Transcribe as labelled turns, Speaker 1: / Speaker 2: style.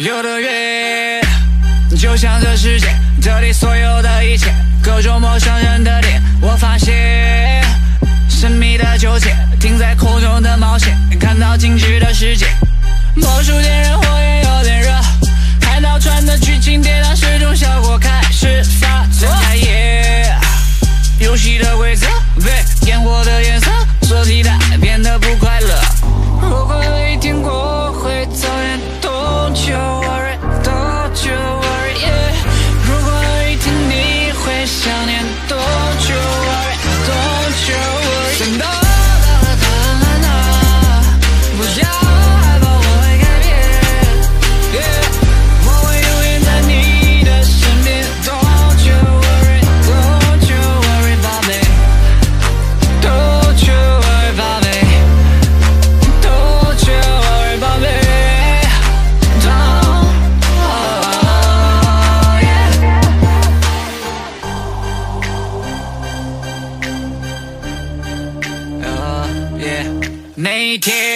Speaker 1: 6的月，就像这世界，这里所有的一切，各种陌生人的脸，我发现神秘的纠结，停在空中的冒险，看到静止的世界，魔术点燃火焰有点热，海盗船的剧情跌宕失重效果开始发作。游戏的规则被烟火的颜色所替代，变得不快乐。如果有一天我会走远，Don't you worry, don't you worry, yeah。如果有一天你会想念，Don't you worry, don't you worry。真的，不要害怕，我会改变，yeah。我会永远在你的身边，Don't you worry, don't you worry，宝贝，Don't you worry，宝贝，Don't you worry，宝贝，Don't，那一天。